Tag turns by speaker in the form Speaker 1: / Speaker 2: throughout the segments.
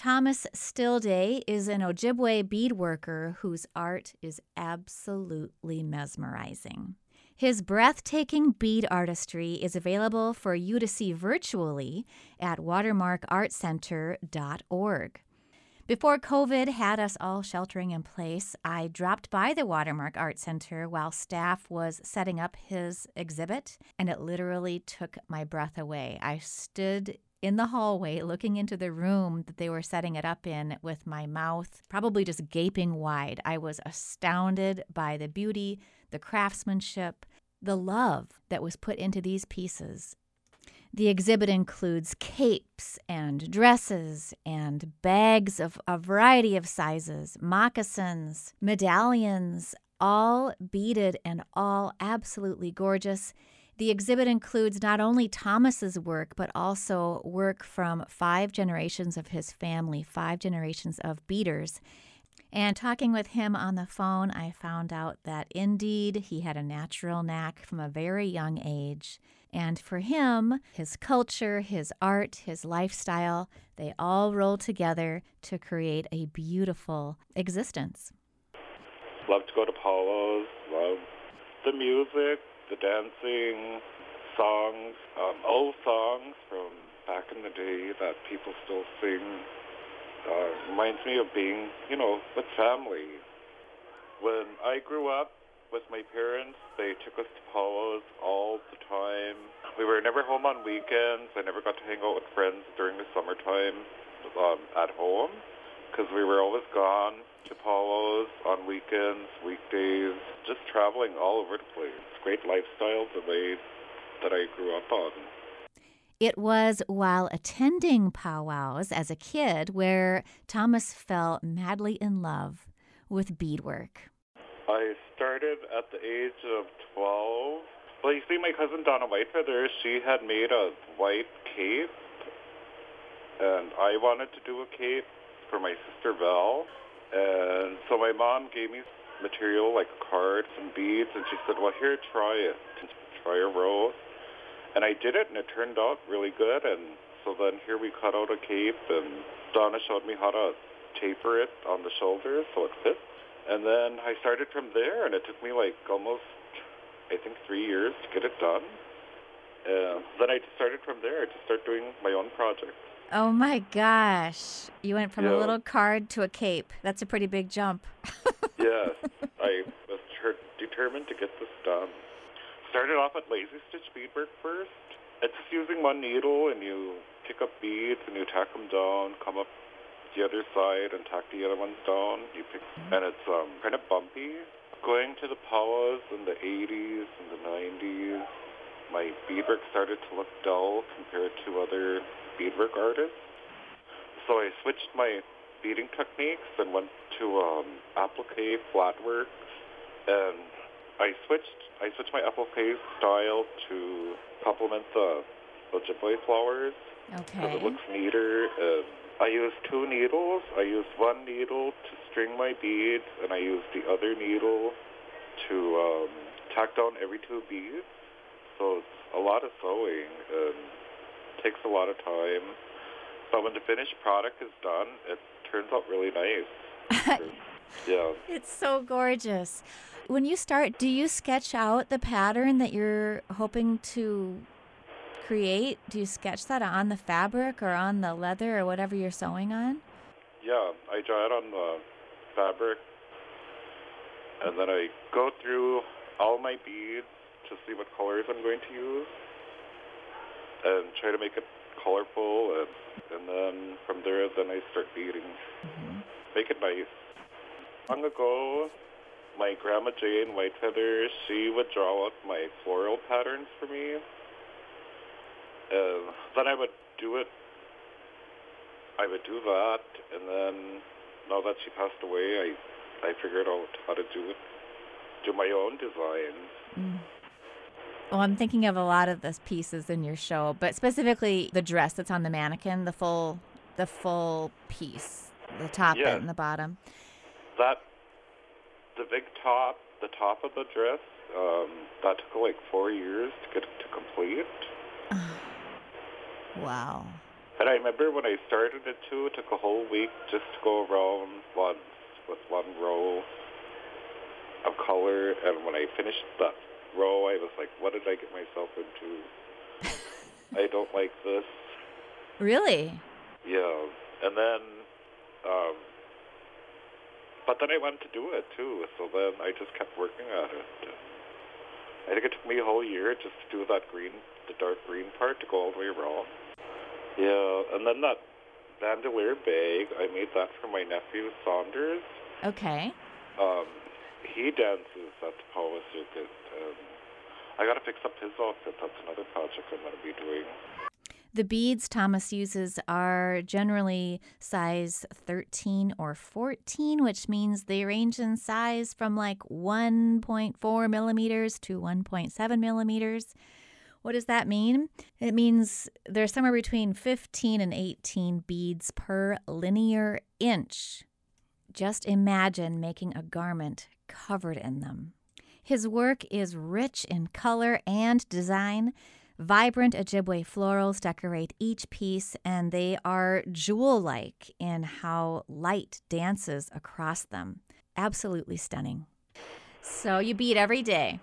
Speaker 1: Thomas Stillday is an Ojibwe beadworker whose art is absolutely mesmerizing. His breathtaking bead artistry is available for you to see virtually at watermarkartcenter.org. Before COVID had us all sheltering in place, I dropped by the Watermark Art Center while staff was setting up his exhibit, and it literally took my breath away. I stood in the hallway looking into the room that they were setting it up in with my mouth probably just gaping wide. I was astounded by the beauty, the craftsmanship, the love that was put into these pieces. The exhibit includes capes and dresses and bags of a variety of sizes, moccasins, medallions, all beaded and all absolutely gorgeous. The exhibit includes not only Thomas's work, but also work from 5 generations of his family, 5 generations of beaders. And talking with him on the phone, I found out that indeed he had a natural knack from a very young age. And for him, his culture, his art, his lifestyle, they all roll together to create a beautiful existence.
Speaker 2: Love to go to Paulo's, love the music, the dancing, songs, old songs from back in the day that people still sing. Reminds me of being, with family. When I grew up with my parents, they took us to Paulo's all the time. We were never home on weekends. I never got to hang out with friends during the summertime at home because we were always gone to Paulo's on weekends, weekdays, just traveling all over the place. Great lifestyle the way that I grew up on.
Speaker 1: It was while attending powwows as a kid where Thomas fell madly in love with beadwork.
Speaker 2: I started at the age of 12. Well, you see, my cousin Donna Whitefeather, she had made a white cape, and I wanted to do a cape for my sister Val. And so my mom gave me material like a card, some beads, and she said, well, here, try it. Try a row. And I did it, and it turned out really good. And so then here we cut out a cape, and Donna showed me how to taper it on the shoulders so it fits. And then I started from there, and it took me like almost, I think, 3 years to get it done. Then I started from there to start doing my own projects.
Speaker 1: Oh my gosh. You went from a little card to a cape. That's a pretty big jump.
Speaker 2: Yes. I was determined to get this done. Started off at lazy stitch beadwork first. It's just using one needle, and you pick up beads and you tack them down, come up the other side and tack the other ones down. And it's kind of bumpy. Going to the powwows in the 80s and the 90s, my beadwork started to look dull compared to other beadwork artists. So I switched my beading techniques and went to applique flatwork, and I switched my applique style to complement the Ojibwe flowers.
Speaker 1: Okay.
Speaker 2: Because it looks neater. I used 2 needles. I used one needle to string my beads, and I used the other needle to tack down every 2 beads. So it's a lot of sewing and takes a lot of time. But when the finished product is done, it turns out really nice. Yeah.
Speaker 1: It's so gorgeous. When you start, do you sketch out the pattern that you're hoping to create? Do you sketch that on the fabric or on the leather or whatever you're sewing on?
Speaker 2: Yeah, I draw it on the fabric, and then I go through all my beads to see what colors I'm going to use and try to make it colorful, and then from there, then I start beading. Mm-hmm. Make it nice. Long ago, my grandma Jane Whitefeather, she would draw out my floral patterns for me. Then I would do it. I would do that, and then now that she passed away, I figured out how to do my own designs.
Speaker 1: Mm. Well, I'm thinking of a lot of the pieces in your show, but specifically the dress that's on the mannequin, the full piece, the top bit and the bottom.
Speaker 2: The big top, the top of the dress, that took like 4 years to get it to complete.
Speaker 1: Wow.
Speaker 2: And I remember when I started it too, it took a whole week just to go around once with one row of color. And when I finished that row, I was like, what did I get myself into? I don't like this.
Speaker 1: Really?
Speaker 2: Yeah. And then, but then I wanted to do it too. So then I just kept working at it. I think it took me a whole year just to do that green, the dark green part, to go all the way around. Yeah, and then that bandolier bag, I made that for my nephew, Saunders.
Speaker 1: Okay.
Speaker 2: He dances at the Power Circuit. I got to fix up his outfit. That's another project I'm going to be doing.
Speaker 1: The beads Thomas uses are generally size 13 or 14, which means they range in size from like 1.4 millimeters to 1.7 millimeters. What does that mean? It means there's somewhere between 15 and 18 beads per linear inch. Just imagine making a garment covered in them. His work is rich in color and design. Vibrant Ojibwe florals decorate each piece, and they are jewel-like in how light dances across them. Absolutely stunning. So you bead every day?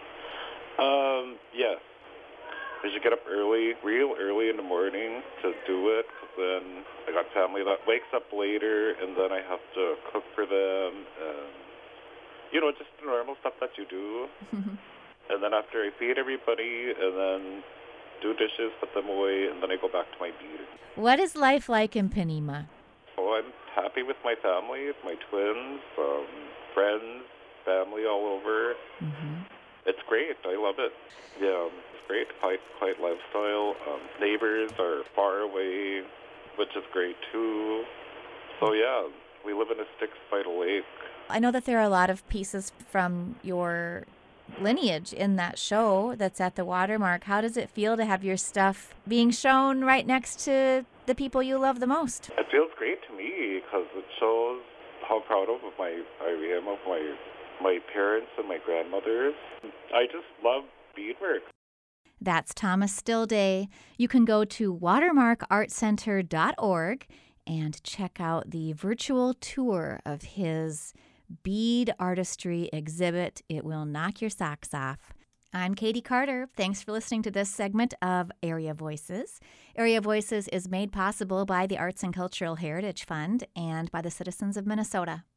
Speaker 2: Yes. I should get up early, real early in the morning to do it, because then I got family that wakes up later, and then I have to cook for them, and, just the normal stuff that you do. And then after I feed everybody, and then do dishes, put them away, and then I go back to my beading.
Speaker 1: What is life like in Penema?
Speaker 2: Oh, I'm happy with my family, my twins, friends, family all over.
Speaker 1: Mm-hmm.
Speaker 2: It's great. I love it. Yeah, it's great. Quiet lifestyle. Neighbors are far away, which is great too. So yeah, we live in a sticks by the lake.
Speaker 1: I know that there are a lot of pieces from your lineage in that show that's at the Watermark. How does it feel to have your stuff being shown right next to the people you love the most?
Speaker 2: It feels great to me because it shows how proud of I am of my parents and my grandmothers. I just love beadwork.
Speaker 1: That's Thomas Stillday. You can go to watermarkartcenter.org and check out the virtual tour of his bead artistry exhibit. It will knock your socks off. I'm Katie Carter. Thanks for listening to this segment of Area Voices. Area Voices is made possible by the Arts and Cultural Heritage Fund and by the citizens of Minnesota.